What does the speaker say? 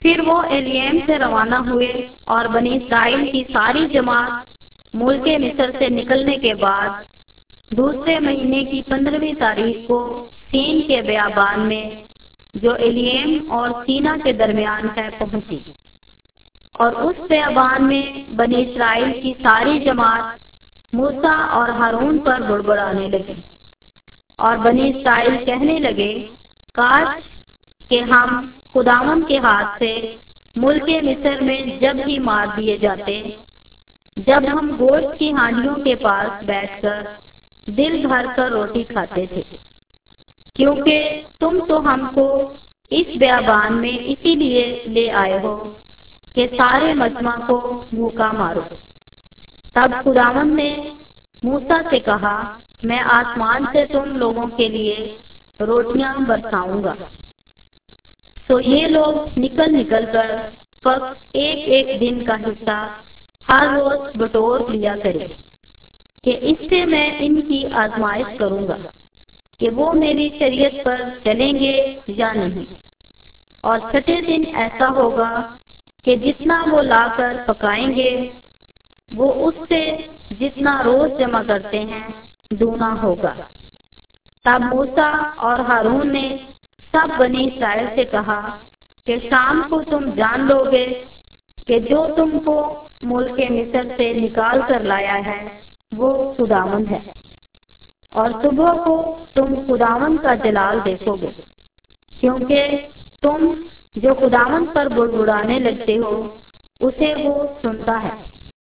پھر وہ ایلیم سے روانہ ہوئے اور بنی اسرائیل کی ساری جماعت ملک مصر سے نکلنے کے بعد دوسرے مہینے کی 15ویں تاریخ کو سین کے بیابان میں جو ایلیم اور سینا کے درمیان ہے پہنچی، اور اس بیابان میں بنی اسرائیل کی ساری جماعت موسیٰ اور ہارون پر بڑبڑانے لگی، اور بنی اسرائیل کہنے لگے، کاش کہ ہم خداوند کے ہاتھ سے ملک مصر میں جب ہی مار دیے جاتے، جب ہم گوشت کی ہانڈیوں کے پاس بیٹھ کر دل بھر کر روٹی کھاتے تھے، کیونکہ تم تو ہم کو اس بیابان میں اسی لیے لے آئے ہو کہ سارے مجمع کو بھوکا مارو۔ تب خداوند نے موسیٰ سے کہا، میں آسمان سے تم لوگوں کے لیے روٹیاں برساؤں گا، تو یہ لوگ نکل نکل کر فقط ایک ایک دن کا حصہ ہر روز بٹور لیا کرے، کہ اس سے میں ان کی آزمائش کروں گا کہ وہ میری شریعت پر چلیں گے یا نہیں۔ اور چھٹے دن ایسا ہوگا کہ جتنا وہ لا کر پکائیں گے وہ اس سے جتنا روز جمع کرتے ہیں دونا ہوگا۔ تب موسیٰ اور ہارون نے سب بنی اسرائیل سے کہا کہ شام کو تم جان لو گے کہ جو تم کو ملک مصر سے نکال کر لایا ہے وہ خداوند ہے، اور صبح کو تم خداوند کا جلال دیکھو گے، کیونکہ تم جو خداوند پر بڑبڑانے لگتے ہو اسے وہ سنتا ہے۔